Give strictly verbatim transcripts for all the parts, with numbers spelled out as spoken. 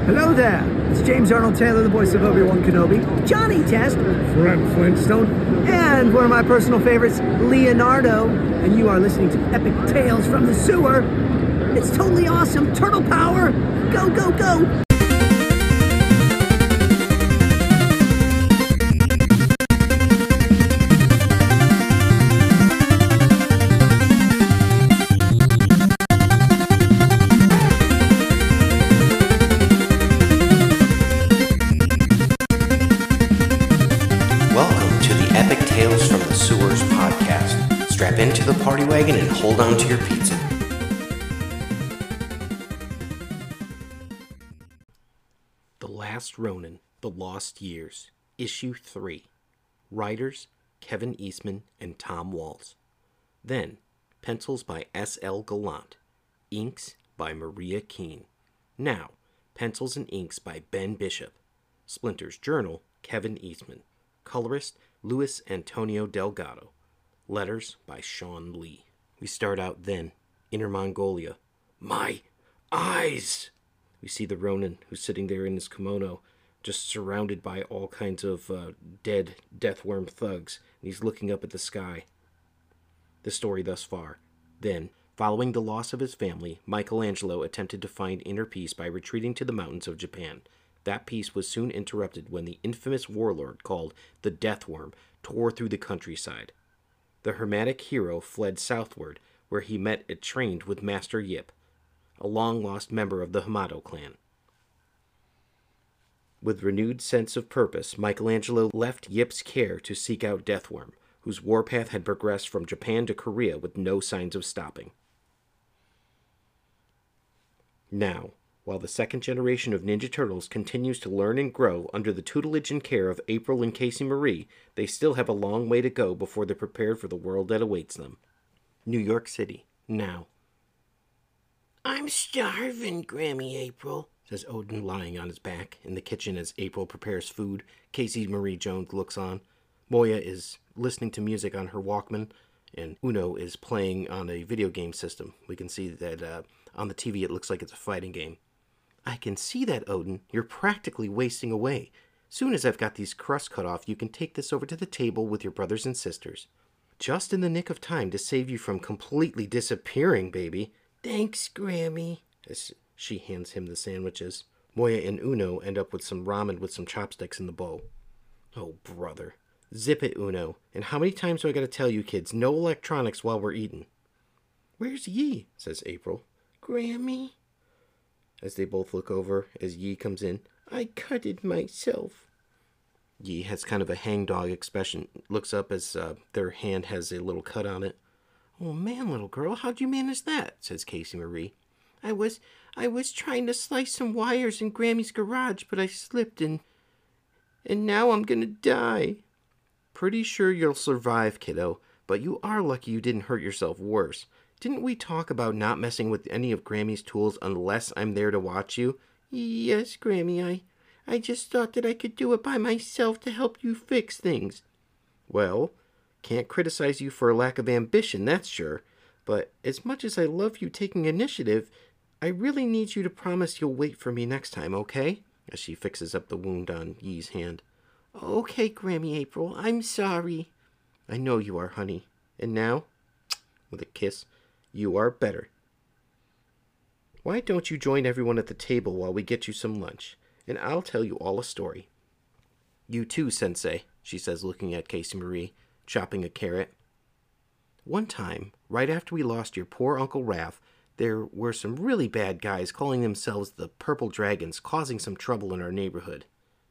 Hello there. It's James Arnold Taylor, the voice of Obi-Wan Kenobi, Johnny Test, Fred Flintstone, and one of my personal favorites, Leonardo. And you are listening to Epic Tales from the Sewer. It's totally awesome. Turtle power. Go, go, go. Strap into the party wagon and hold on to your pizza. The Last Ronin, The Lost Years, Issue three. Writers, Kevin Eastman and Tom Waltz. Then, pencils by S L Gallant. Inks by Maria Keene. Now, pencils and inks by Ben Bishop. Splinter's Journal, Kevin Eastman. Colorist, Luis Antonio Delgado. Letters by Sean Lee. We start out then, Inner Mongolia. My eyes! We see the Ronin, who's sitting there in his kimono, just surrounded by all kinds of uh, dead deathworm thugs, and he's looking up at the sky. The story thus far. Then, following the loss of his family, Michelangelo attempted to find inner peace by retreating to the mountains of Japan. That peace was soon interrupted when the infamous warlord called the Deathworm tore through the countryside. The Hermetic hero fled southward, where he met and trained with Master Yip, a long-lost member of the Hamato clan. With renewed sense of purpose, Michelangelo left Yip's care to seek out Deathworm, whose warpath had progressed from Japan to Korea with no signs of stopping. Now, while the second generation of Ninja Turtles continues to learn and grow under the tutelage and care of April and Casey Marie, they still have a long way to go before they're prepared for the world that awaits them. New York City, now. "I'm starving, Grammy April," says Odin lying on his back in the kitchen as April prepares food. Casey Marie Jones looks on. Moya is listening to music on her Walkman, and Uno is playing on a video game system. We can see that uh, on the T V it looks like it's a fighting game. "I can see that, Odin. You're practically wasting away. Soon as I've got these crusts cut off, you can take this over to the table with your brothers and sisters. Just in the nick of time to save you from completely disappearing, baby." "Thanks, Grammy," as she hands him the sandwiches. Moya and Uno end up with some ramen with some chopsticks in the bowl. "Oh, brother. Zip it, Uno. And how many times do I gotta tell you kids, no electronics while we're eating?" "Where's Yi?" says April. "Grammy?" As they both look over, as Yi comes in. "I cut it myself." Yi has kind of a hangdog expression. Looks up as uh, their hand has a little cut on it. "Oh man, little girl, how'd you manage that?" says Casey Marie. I was, I was trying to slice some wires in Grammy's garage, but I slipped and... and now I'm gonna die." "Pretty sure you'll survive, kiddo, but you are lucky you didn't hurt yourself worse. Didn't we talk about not messing with any of Grammy's tools unless I'm there to watch you?" "Yes, Grammy, I, I just thought that I could do it by myself to help you fix things." "Well, can't criticize you for a lack of ambition, that's sure. But as much as I love you taking initiative, I really need you to promise you'll wait for me next time, okay?" As she fixes up the wound on Yi's hand. "Okay, Grammy April, I'm sorry." "I know you are, honey. And now," with a kiss, "you are better. Why don't you join everyone at the table while we get you some lunch, and I'll tell you all a story." "You too, Sensei," she says, looking at Casey Marie, chopping a carrot. "One time, right after we lost your poor Uncle Raph, there were some really bad guys calling themselves the Purple Dragons causing some trouble in our neighborhood.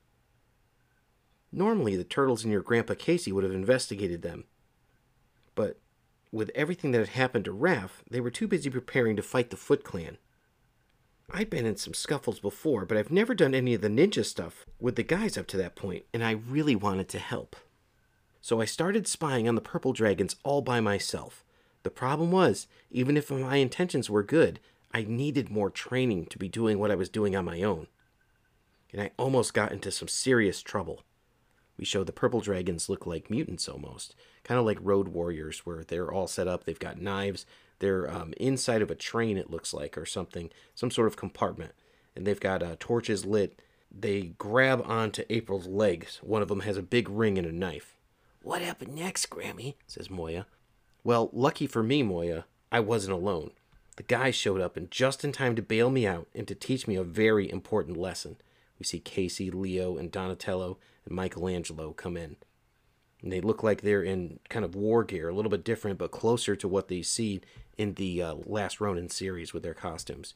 Normally, the Turtles and your Grandpa Casey would have investigated them. But with everything that had happened to Raph, they were too busy preparing to fight the Foot Clan. I'd been in some scuffles before, but I've never done any of the ninja stuff with the guys up to that point, and I really wanted to help. So I started spying on the Purple Dragons all by myself. The problem was, even if my intentions were good, I needed more training to be doing what I was doing on my own. And I almost got into some serious trouble. We show the Purple Dragons look like mutants almost, kind of like Road Warriors, where they're all set up, they've got knives, they're um, inside of a train, it looks like, or something, some sort of compartment. and they've got uh, torches lit. They grab onto April's legs. One of them has a big ring and a knife. "What happened next, Grammy?" says Moya. "Well, lucky for me, Moya, I wasn't alone. The guys showed up and just in time to bail me out and to teach me a very important lesson." We see Casey, Leo, and Donatello and Michelangelo come in. And they look like they're in kind of war gear, a little bit different, but closer to what they see in the uh, Last Ronin series with their costumes.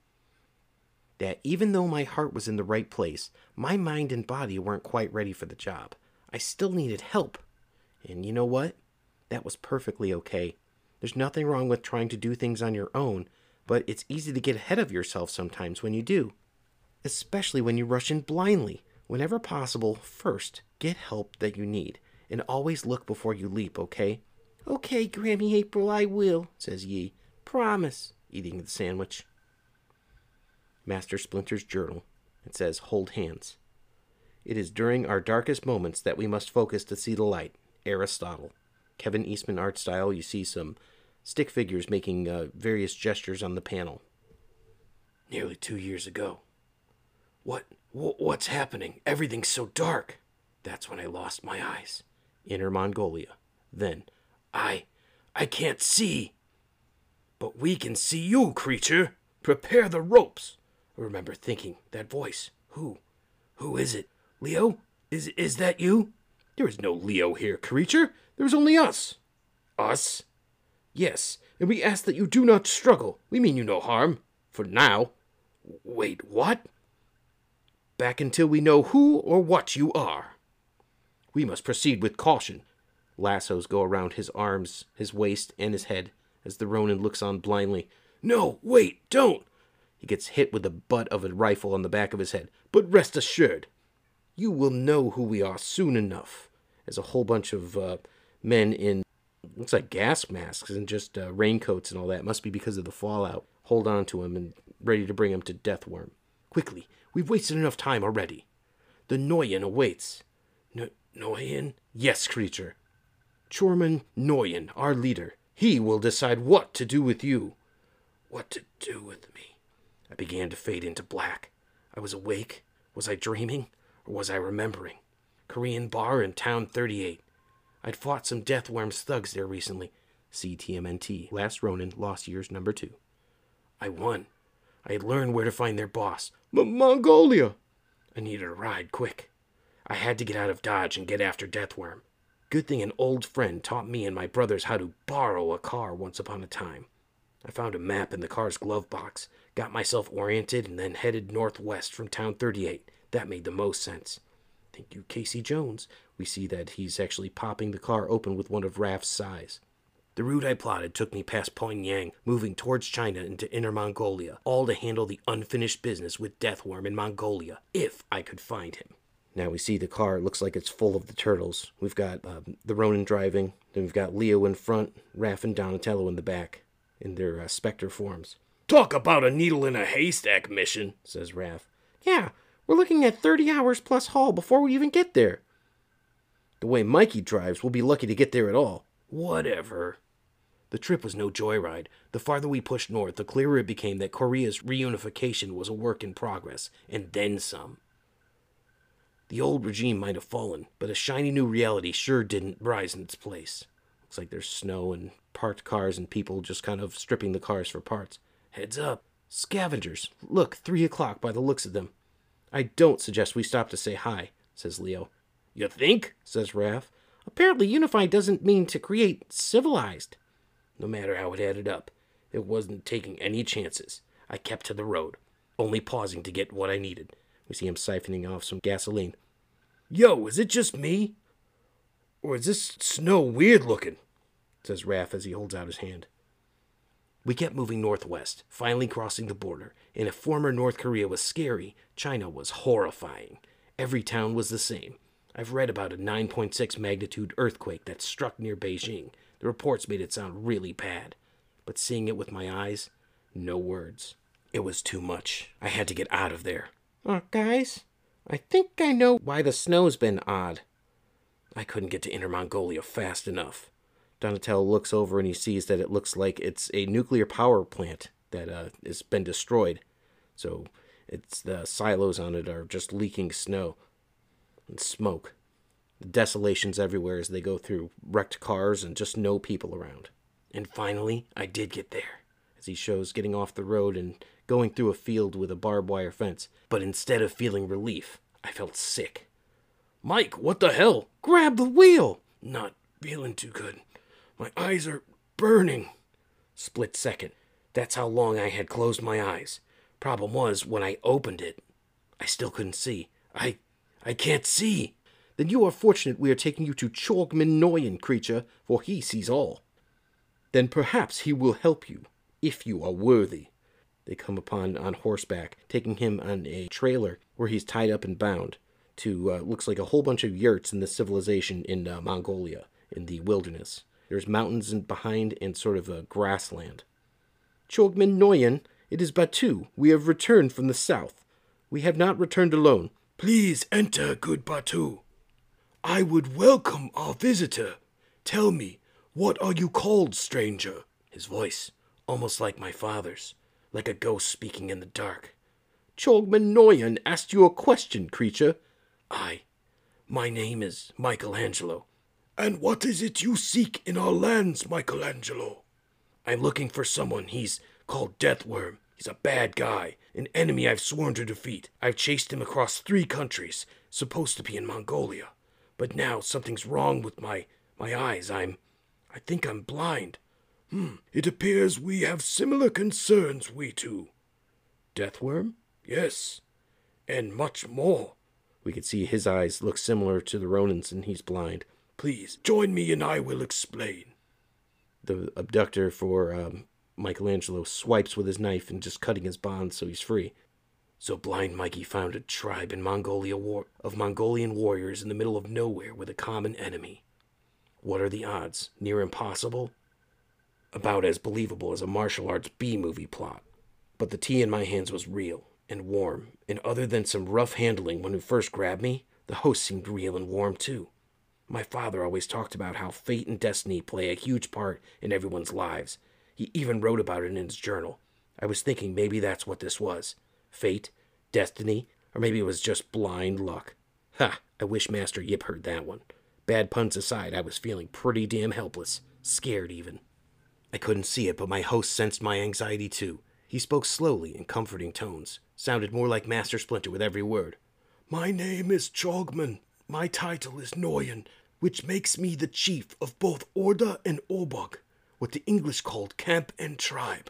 "That even though my heart was in the right place, my mind and body weren't quite ready for the job. I still needed help. And you know what? That was perfectly okay. There's nothing wrong with trying to do things on your own, but it's easy to get ahead of yourself sometimes when you do. Especially when you rush in blindly. Whenever possible, first, get help that you need, and always look before you leap, okay?" "Okay, Grammy April, I will," says Yi. "Promise," eating the sandwich. Master Splinter's journal. It says, "Hold hands. It is during our darkest moments that we must focus to see the light." Aristotle. Kevin Eastman art style. You see some stick figures making uh, various gestures on the panel. "Nearly two years ago. What, wh- what's happening? Everything's so dark. That's when I lost my eyes." Inner Mongolia. Then, I, I can't see. "But we can see you, creature. Prepare the ropes." I remember thinking, that voice. Who? Who is it? Leo? Is, is that you? "There is no Leo here, creature. There's only us." "Us?" "Yes, and we ask that you do not struggle. We mean you no harm. For now." "Wait, what?" "Back until we know who or what you are. We must proceed with caution." Lassos go around his arms, his waist, and his head, as the Ronin looks on blindly. "No, wait, don't!" He gets hit with the butt of a rifle on the back of his head. "But rest assured, you will know who we are soon enough." As a whole bunch of uh, men in, looks like gas masks and just uh, raincoats and all that, must be because of the fallout, hold on to him and ready to bring him to Deathworm. "Quickly, we've wasted enough time already. The Noyan awaits." N- Noyan? "Yes, creature. Chorman Noyan, our leader. He will decide what to do with you." What to do with me? I began to fade into black. I was awake. Was I dreaming? Or was I remembering? Korean bar in Town thirty-eight. I'd fought some Deathworm's thugs there recently. C T M N T. Last Ronin, Lost Years number two. I won. I had learned where to find their boss. M- Mongolia! I needed a ride, quick. I had to get out of Dodge and get after Deathworm. Good thing an old friend taught me and my brothers how to borrow a car once upon a time. I found a map in the car's glove box, got myself oriented, and then headed northwest from Town thirty-eight. That made the most sense. Thank you, Casey Jones. We see that he's actually popping the car open with one of Raph's sais. The route I plotted took me past Pyongyang, moving towards China into Inner Mongolia, all to handle the unfinished business with Deathworm in Mongolia, if I could find him. Now we see the car. It looks like it's full of the turtles. We've got um, the Ronin driving. Then we've got Leo in front, Raph and Donatello in the back, in their uh, specter forms. "Talk about a needle in a haystack mission," says Raph. "Yeah, we're looking at thirty hours plus haul before we even get there." "The way Mikey drives, we'll be lucky to get there at all." "Whatever." The trip was no joyride. The farther we pushed north, the clearer it became that Korea's reunification was a work in progress, and then some. The old regime might have fallen, but a shiny new reality sure didn't rise in its place. Looks like there's snow and parked cars and people just kind of stripping the cars for parts. Heads up. Scavengers. Look, three o'clock by the looks of them. I don't suggest we stop to say hi, says Leo. You think? Says Raph. Apparently unified doesn't mean to create civilized. No matter how it added up, it wasn't taking any chances. I kept to the road, only pausing to get what I needed. We see him siphoning off some gasoline. Yo, is it just me? Or is this snow weird looking? Says Raph as he holds out his hand. We kept moving northwest, finally crossing the border. And if former North Korea was scary, China was horrifying. Every town was the same. I've read about a nine point six magnitude earthquake that struck near Beijing. The reports made it sound really bad. But seeing it with my eyes, no words. It was too much. I had to get out of there. Uh, guys, I think I know why the snow's been odd. I couldn't get to Inner Mongolia fast enough. Donatello looks over and he sees that it looks like it's a nuclear power plant that uh, has been destroyed. So It's the silos on it are just leaking snow and smoke. The desolation's everywhere as they go through wrecked cars and just no people around. And finally, I did get there, as he shows getting off the road and going through a field with a barbed wire fence. But instead of feeling relief, I felt sick. Mike, what the hell? Grab the wheel! Not feeling too good. My eyes are burning. Split second. That's how long I had closed my eyes. Problem was, when I opened it, I still couldn't see. I... I can't see. Then you are fortunate we are taking you to Chorgman Noyan, creature, for he sees all. Then perhaps he will help you, if you are worthy. They come upon on horseback, taking him on a trailer where he's tied up and bound to, uh, looks like a whole bunch of yurts in this civilization in uh, Mongolia, in the wilderness. There's mountains in behind and sort of a grassland. Chorgman Noyan, it is Batu. We have returned from the south. We have not returned alone. Please enter, good Batu. I would welcome our visitor. Tell me, what are you called, stranger? His voice, almost like my father's, like a ghost speaking in the dark. Chorgman Noyan asked you a question, creature. I. My name is Michelangelo. And what is it you seek in our lands, Michelangelo? I'm looking for someone. He's called Deathworm. He's a bad guy, an enemy I've sworn to defeat. I've chased him across three countries, supposed to be in Mongolia. But now something's wrong with my, my eyes. I'm, I think I'm blind. Hmm, it appears we have similar concerns, we two. Deathworm? Yes, and much more. We could see his eyes look similar to the Ronin's and he's blind. Please, join me and I will explain. The abductor for um, Michelangelo swipes with his knife and just cutting his bonds so he's free. So Blind Mikey found a tribe in Mongolia war- of Mongolian warriors in the middle of nowhere with a common enemy. What are the odds? Near impossible? About as believable as a martial arts B-movie plot. But the tea in my hands was real and warm, and other than some rough handling when he first grabbed me, the host seemed real and warm too. My father always talked about how fate and destiny play a huge part in everyone's lives. He even wrote about it in his journal. I was thinking maybe that's what this was. Fate, destiny, or maybe it was just blind luck. Ha! I wish Master Yip heard that one. Bad puns aside, I was feeling pretty damn helpless. Scared even. I couldn't see it, but my host sensed my anxiety too. He spoke slowly in comforting tones. Sounded more like Master Splinter with every word. My name is Chorgman. My title is Noyan, which makes me the chief of both Orda and Obog, what the English called camp and tribe.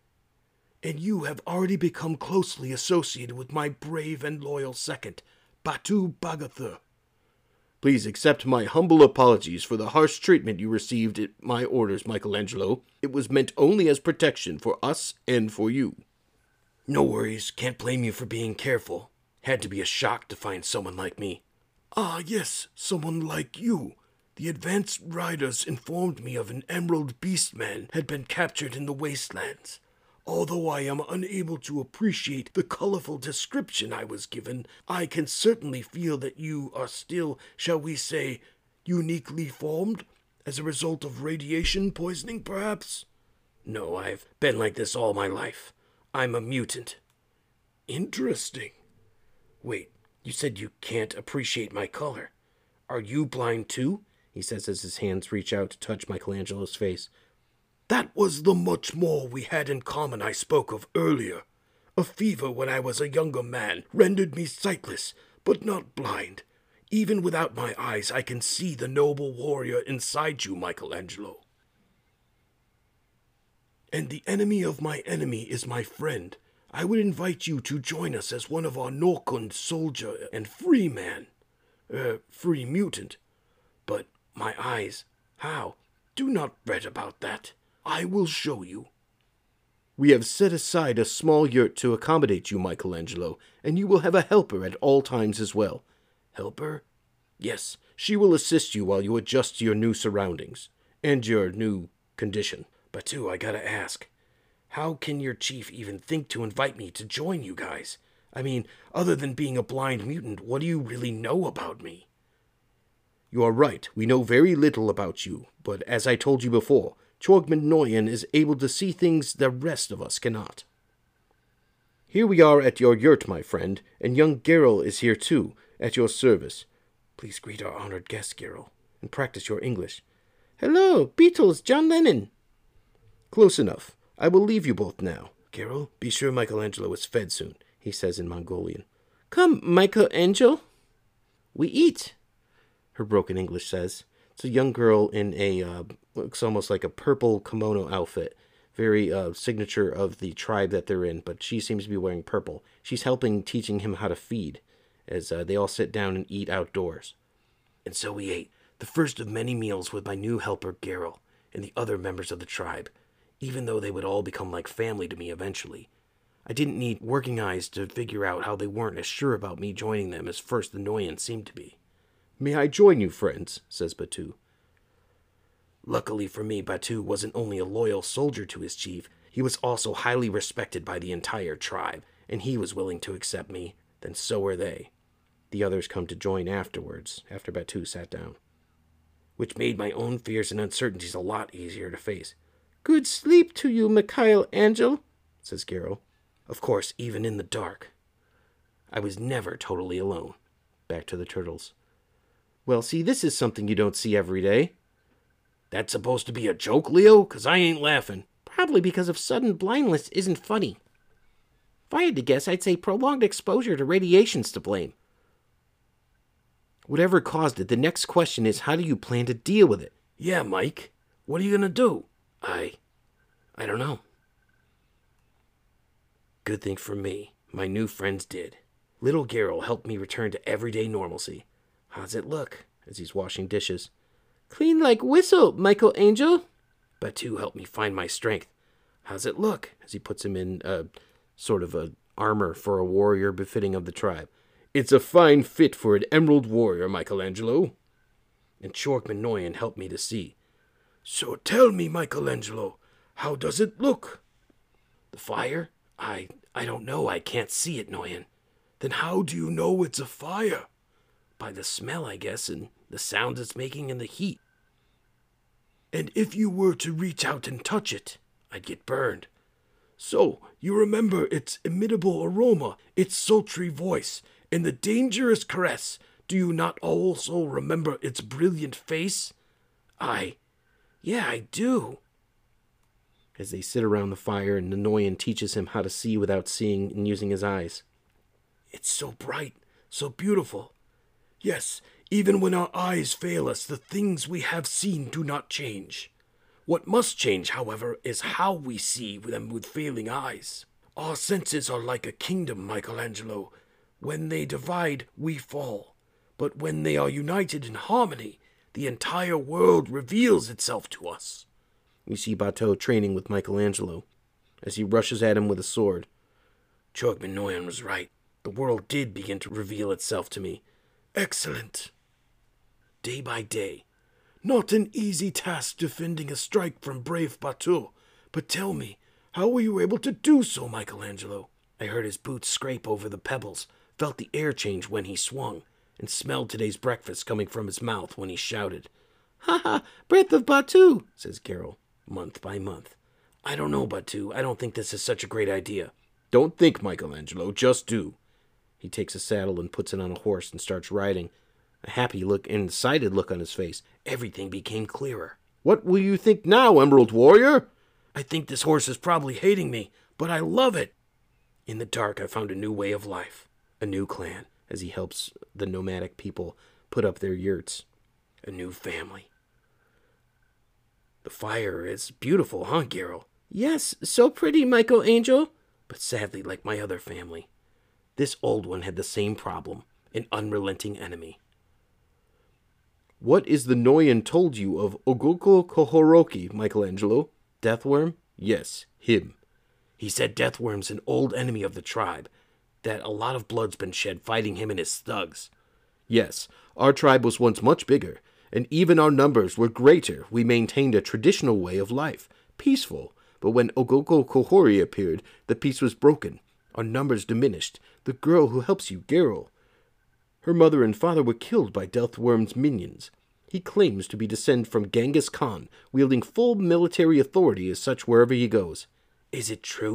And you have already become closely associated with my brave and loyal second, Batu Bagathur. Please accept my humble apologies for the harsh treatment you received at my orders, Michelangelo. It was meant only as protection for us and for you. No worries, can't blame you for being careful. Had to be a shock to find someone like me. Ah, yes, someone like you. The advanced riders informed me of an emerald beastman had been captured in the wastelands. Although I am unable to appreciate the colorful description I was given, I can certainly feel that you are still, shall we say, uniquely formed, as a result of radiation poisoning, perhaps? No, I've been like this all my life. I'm a mutant. Interesting. Wait, you said you can't appreciate my color. Are you blind too? He says as his hands reach out to touch Michelangelo's face. That was the much more we had in common I spoke of earlier. A fever when I was a younger man rendered me sightless, but not blind. Even without my eyes, I can see the noble warrior inside you, Michelangelo. And the enemy of my enemy is my friend. I would invite you to join us as one of our Norkund soldier and free man. Er, free mutant. But my eyes, how? Do not fret about that. I will show you. We have set aside a small yurt to accommodate you, Michelangelo, and you will have a helper at all times as well. Helper? Yes, she will assist you while you adjust to your new surroundings, and your new condition. But too, I gotta ask, how can your chief even think to invite me to join you guys? I mean, other than being a blind mutant, what do you really know about me? You are right, we know very little about you, but as I told you before, Chorgman Noyan is able to see things the rest of us cannot. Here we are at your yurt, my friend, and young Geralt is here too, at your service. Please greet our honored guest, Geralt, and practice your English. Hello, Beatles, John Lennon. Close enough. I will leave you both now. Geralt, be sure Michelangelo is fed soon, he says in Mongolian. Come, Michelangelo. We eat, her broken English says. It's a young girl in a, uh, looks almost like a purple kimono outfit. Very uh, signature of the tribe that they're in, but she seems to be wearing purple. She's helping, teaching him how to feed, as uh, they all sit down and eat outdoors. And so we ate, the first of many meals with my new helper, Geralt, and the other members of the tribe, even though they would all become like family to me eventually. I didn't need working eyes to figure out how they weren't as sure about me joining them as first the Noyan seemed to be. May I join you, friends, says Batu. Luckily for me, Batu wasn't only a loyal soldier to his chief, he was also highly respected by the entire tribe, and he was willing to accept me, then so were they. The others come to join afterwards, after Batu sat down. Which made my own fears and uncertainties a lot easier to face. Good sleep to you, Michelangelo, says Geralt. Of course, even in the dark. I was never totally alone. Back to the turtles. Well, see, this is something you don't see every day. That's supposed to be a joke, Leo? 'Cause I ain't laughing. Probably because of sudden blindness isn't funny. If I had to guess, I'd say prolonged exposure to radiation's to blame. Whatever caused it, the next question is, how do you plan to deal with it? Yeah, Mike. What are you gonna do? I... I don't know. Good thing for me, my new friends did. Little Geralt helped me return to everyday normalcy. How's it look? As he's washing dishes. Clean like whistle, Michelangelo. Batu helped me find my strength. How's it look? As he puts him in a sort of a armor for a warrior befitting of the tribe. It's a fine fit for an emerald warrior, Michelangelo. And Chorkman Noyan helped me to see. So tell me, Michelangelo, how does it look? The fire? I I don't know. I can't see it, Noyan. Then how do you know it's a fire? By the smell, I guess, and the sound it's making and the heat. And if you were to reach out and touch it, I'd get burned. So, you remember its imitable aroma, its sultry voice, and the dangerous caress. Do you not also remember its brilliant face? I... Yeah, I do. As they sit around the fire and Noyan teaches him how to see without seeing and using his eyes. It's so bright, so beautiful. Yes, even when our eyes fail us, the things we have seen do not change. What must change, however, is how we see them with failing eyes. Our senses are like a kingdom, Michelangelo. When they divide, we fall. But when they are united in harmony, the entire world reveals itself to us. You see Batu training with Michelangelo, as he rushes at him with a sword. Chorkman Noyan was right. The world did begin to reveal itself to me. Excellent. Day by day. Not an easy task defending a strike from brave Batu. But tell me, how were you able to do so, Michelangelo? I heard his boots scrape over the pebbles, felt the air change when he swung, and smelled today's breakfast coming from his mouth when he shouted. Ha ha, breath of Batu, says Geralt, month by month. I don't know, Batu. I don't think this is such a great idea. Don't think, Michelangelo, just do. He takes a saddle and puts it on a horse and starts riding. A happy look and excited look on his face. Everything became clearer. What will you think now, Emerald Warrior? I think this horse is probably hating me, but I love it. In the dark, I found a new way of life. A new clan, as he helps the nomadic people put up their yurts. A new family. The fire is beautiful, huh, Geralt? Yes, so pretty, Michelangelo. But sadly, like my other family. This old one had the same problem, an unrelenting enemy. What is the Noyan told you of Ogoko Kohoroki, Michelangelo? Deathworm? Yes, him. He said Deathworm's an old enemy of the tribe, that a lot of blood's been shed fighting him and his thugs. Yes, our tribe was once much bigger, and even our numbers were greater. We maintained a traditional way of life, peaceful, but when Ogoko Kohori appeared, the peace was broken. Our numbers diminished. The girl who helps you, Geralt, her mother and father were killed by Deathworm's minions. He claims to be descended from Genghis Khan, wielding full military authority as such wherever he goes. Is it true?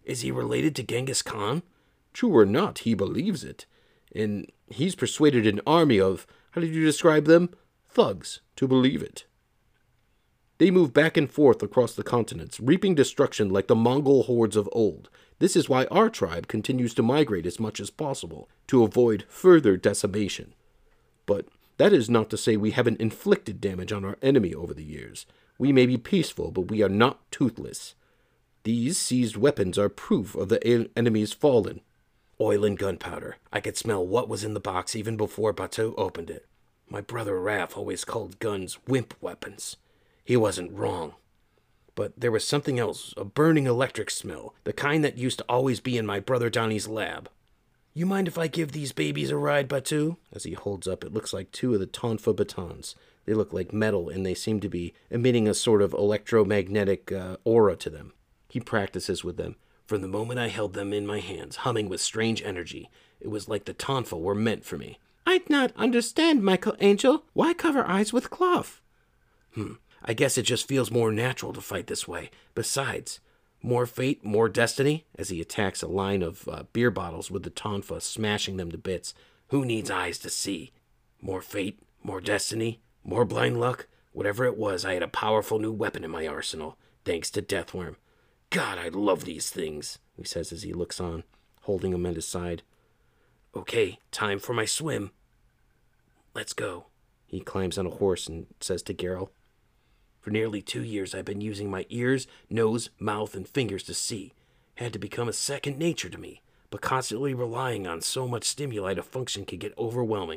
Is he related to Genghis Khan? True or not, he believes it. And he's persuaded an army of, how did you describe them? Thugs, to believe it. They move back and forth across the continents, reaping destruction like the Mongol hordes of old. This is why our tribe continues to migrate as much as possible, to avoid further decimation. But that is not to say we haven't inflicted damage on our enemy over the years. We may be peaceful, but we are not toothless. These seized weapons are proof of the enemy's fallen. Oil and gunpowder. I could smell what was in the box even before Batou opened it. My brother Raph always called guns wimp weapons. He wasn't wrong. But there was something else, a burning electric smell, the kind that used to always be in my brother Donnie's lab. You mind if I give these babies a ride, Batou? As he holds up, it looks like two of the Tonfa batons. They look like metal, and they seem to be emitting a sort of electromagnetic uh, aura to them. He practices with them. From the moment I held them in my hands, humming with strange energy, it was like the Tonfa were meant for me. I'd not understand, Michael Angel. Why cover eyes with cloth? Hmm, I guess it just feels more natural to fight this way. Besides, more fate, more destiny, as he attacks a line of uh, beer bottles with the Tonfa, smashing them to bits. Who needs eyes to see? More fate, more destiny, more blind luck? Whatever it was, I had a powerful new weapon in my arsenal, thanks to Deathworm. God, I love these things, he says as he looks on, holding them at his side. Okay, time for my swim. Let's go. He climbs on a horse and says to Geralt, for nearly two years I've been using my ears, nose, mouth, and fingers to see. Had to become a second nature to me, but constantly relying on so much stimuli to function can get overwhelming.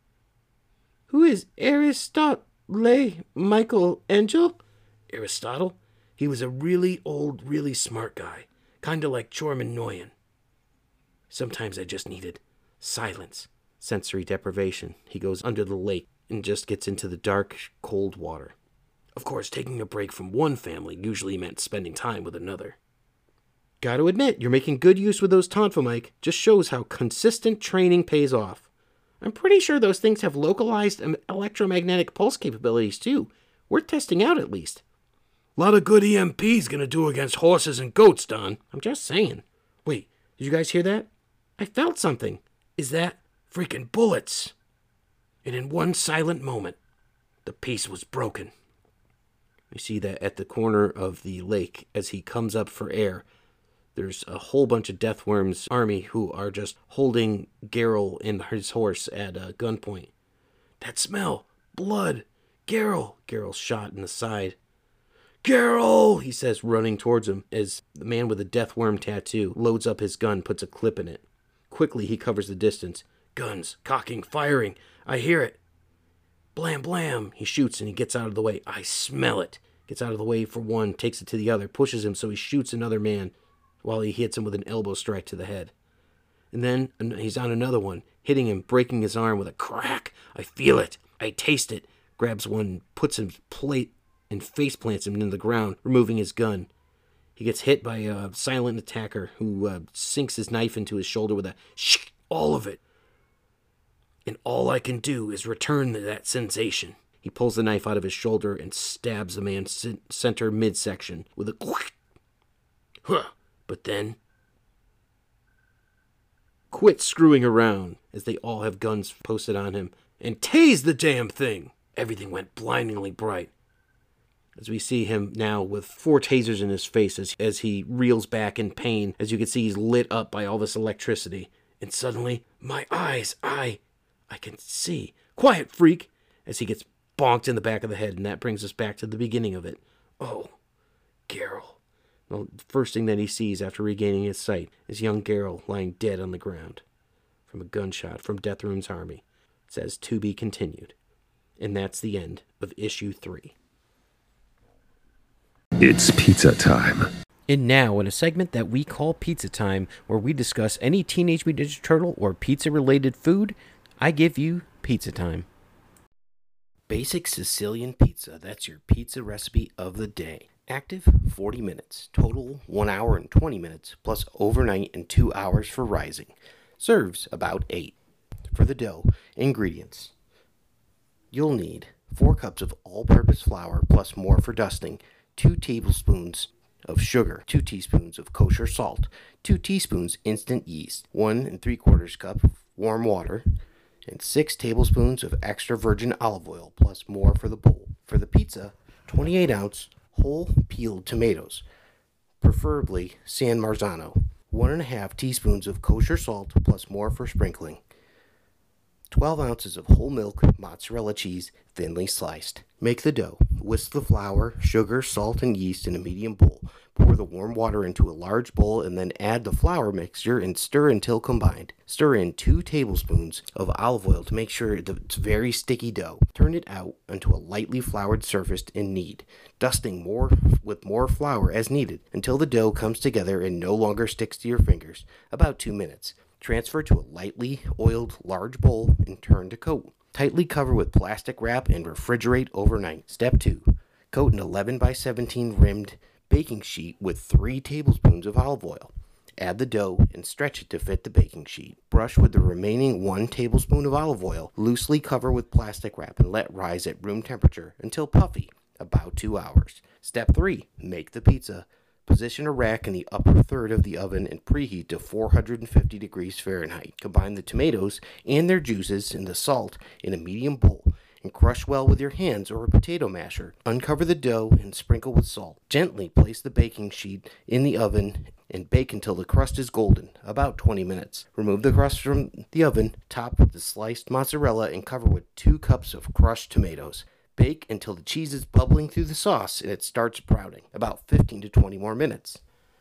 Who is Aristotle, Michael Angel? Aristotle? He was a really old, really smart guy, kind of like Chorman Noyan. Sometimes I just needed silence, sensory deprivation. He goes under the lake and just gets into the dark, cold water. Of course, taking a break from one family usually meant spending time with another. Gotta admit, you're making good use with those Tonfa, Mike. Just shows how consistent training pays off. I'm pretty sure those things have localized electromagnetic pulse capabilities, too. Worth testing out, at least. A lot of good E M P's gonna do against horses and goats, Don. I'm just saying. Wait, did you guys hear that? I felt something. Is that freaking bullets? And in one silent moment, the peace was broken. You see that at the corner of the lake, as he comes up for air, there's a whole bunch of Deathworm's army who are just holding Geralt and his horse at uh, gunpoint. That smell! Blood! Geralt! Geralt's shot in the side. Geralt, he says, running towards him, as the man with the Deathworm tattoo loads up his gun, puts a clip in it. Quickly, he covers the distance. Guns, cocking, firing. I hear it. Blam, blam. He shoots and he gets out of the way. I smell it. Gets out of the way for one, takes it to the other, pushes him so he shoots another man while he hits him with an elbow strike to the head. And then he's on another one, hitting him, breaking his arm with a crack. I feel it. I taste it. Grabs one, puts his plate and face plants him into the ground, removing his gun. He gets hit by a silent attacker who uh, sinks his knife into his shoulder with a shh, all of it. And all I can do is return to that sensation. He pulls the knife out of his shoulder and stabs the man's center midsection with a quick. Huh. But then, quit screwing around, as they all have guns posted on him, and tase the damn thing. Everything went blindingly bright. As we see him now with four tasers in his face as, as he reels back in pain. As you can see, he's lit up by all this electricity. And suddenly, my eyes, I, I can see. Quiet, freak! As he gets bonked in the back of the head, and that brings us back to the beginning of it. Oh, Geralt. The first thing that he sees after regaining his sight is young Geralt lying dead on the ground from a gunshot from Deathworm's army. It says, to be continued. And that's the end of issue three. It's pizza time. And now, in a segment that we call Pizza Time, where we discuss any Teenage Mutant Ninja Turtle or pizza-related food, I give you Pizza Time. Basic Sicilian pizza, that's your pizza recipe of the day. Active, forty minutes. Total, one hour and twenty minutes, plus overnight and two hours for rising. Serves about eight. For the dough, ingredients. You'll need four cups of all-purpose flour, plus more for dusting, two tablespoons of sugar, two teaspoons of kosher salt, two teaspoons instant yeast, one and three quarters cup of warm water, and six tablespoons of extra virgin olive oil, plus more for the bowl. For the pizza, twenty-eight ounce whole peeled tomatoes, preferably San Marzano, one and a half teaspoons of kosher salt, plus more for sprinkling, twelve ounces of whole milk mozzarella cheese, thinly sliced. Make the dough. Whisk the flour, sugar, salt, and yeast in a medium bowl. Pour the warm water into a large bowl and then add the flour mixture and stir until combined. Stir in two tablespoons of olive oil to make sure it's very sticky dough. Turn it out onto a lightly floured surface and knead, dusting more with more flour as needed until the dough comes together and no longer sticks to your fingers. About two minutes. Transfer to a lightly oiled large bowl and turn to coat. Tightly cover with plastic wrap and refrigerate overnight. Step two. Coat an eleven by seventeen rimmed baking sheet with three tablespoons of olive oil. Add the dough and stretch it to fit the baking sheet. Brush with the remaining one tablespoon of olive oil. Loosely cover with plastic wrap and let rise at room temperature until puffy, about two hours. Step three. Make the pizza. Position a rack in the upper third of the oven and preheat to four hundred fifty degrees Fahrenheit. Combine the tomatoes and their juices and the salt in a medium bowl and crush well with your hands or a potato masher. Uncover the dough and sprinkle with salt. Gently place the baking sheet in the oven and bake until the crust is golden, about twenty minutes. Remove the crust from the oven, top with the sliced mozzarella, and cover with two cups of crushed tomatoes. Bake until the cheese is bubbling through the sauce and it starts sprouting, about fifteen to twenty more minutes.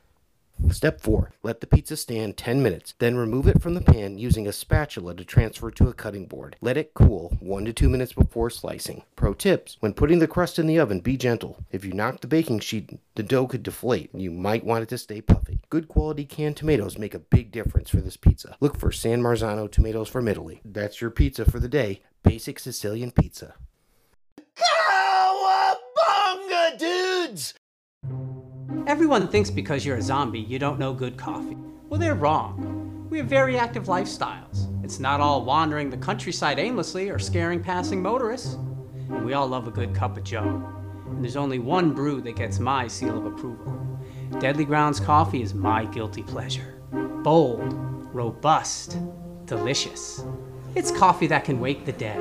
Step four. Let the pizza stand ten minutes, then remove it from the pan using a spatula to transfer to a cutting board. Let it cool one to two minutes before slicing. Pro tips. When putting the crust in the oven, be gentle. If you knock the baking sheet, the dough could deflate and you might want it to stay puffy. Good quality canned tomatoes make a big difference for this pizza. Look for San Marzano tomatoes from Italy. That's your pizza for the day. Basic Sicilian pizza. Cowabunga, dudes! Everyone thinks because you're a zombie, you don't know good coffee. Well, they're wrong. We have very active lifestyles. It's not all wandering the countryside aimlessly or scaring passing motorists. And we all love a good cup of joe. And there's only one brew that gets my seal of approval. Deadly Grounds coffee is my guilty pleasure. Bold, robust, delicious. It's coffee that can wake the dead.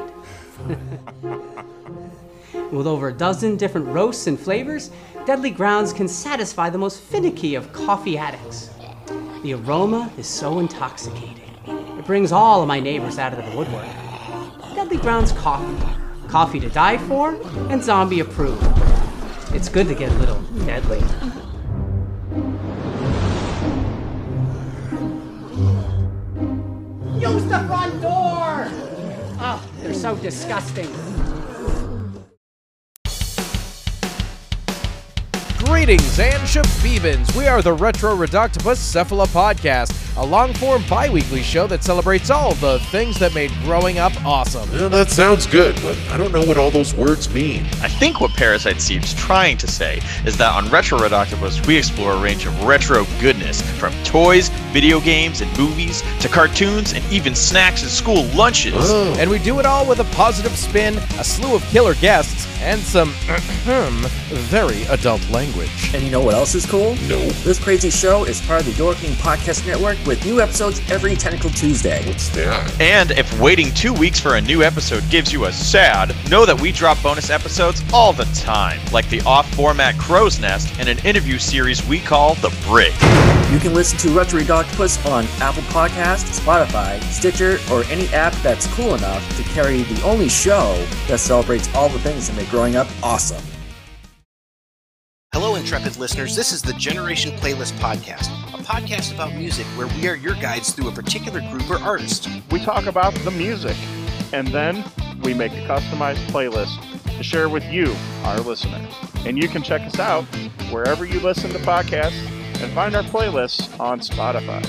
With over a dozen different roasts and flavors, Deadly Grounds can satisfy the most finicky of coffee addicts. The aroma is so intoxicating. It brings all of my neighbors out of the woodwork. Deadly Grounds coffee. Coffee to die for and zombie approved. It's good to get a little deadly. Use the front door! Oh, they're so disgusting. Greetings and shabibans. We are the Retro Reductibus Cephala Podcast, a long-form bi-weekly show that celebrates all the things that made growing up awesome. Well, that sounds good, but I don't know what all those words mean. I think what Parasite seems trying to say is that on Retro Reductibus, we explore a range of retro goodness, from toys, video games, and movies, to cartoons, and even snacks and school lunches. Oh. And we do it all with a positive spin, a slew of killer guests, and some very adult language. And you know what else is cool? No. This crazy show is part of the Dorking Podcast Network with new episodes every Tentacle Tuesday. What's that? And if waiting two weeks for a new episode gives you a sad, know that we drop bonus episodes all the time, like the off-format Crow's Nest and an interview series we call The Brig. You can listen to Retro Reductibus on Apple Podcasts, Spotify, Stitcher, or any app that's cool enough to carry the only show that celebrates all the things that make growing up awesome. Hello, intrepid listeners. This is the Generation Playlist Podcast, a podcast about music where we are your guides through a particular group or artist. We talk about the music, and then we make a customized playlist to share with you, our listeners. And you can check us out wherever you listen to podcasts and find our playlists on Spotify.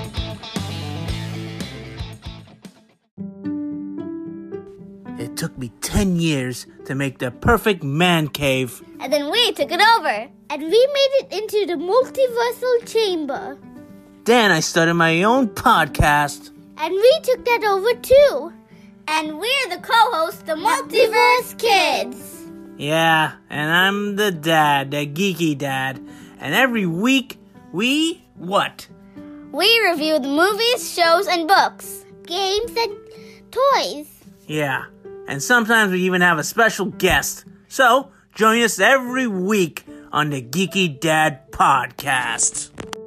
It took me ten years to make the perfect man cave. And then we took it over. And we made it into the multiversal chamber. Then I started my own podcast. And we took that over too. And we're the co-hosts, the Multiverse Kids. Yeah, and I'm the dad, the geeky dad. And every week, we what? We review the movies, shows, and books, games, and toys. Yeah, and sometimes we even have a special guest. So, join us every week on the Geeky Dad Podcast.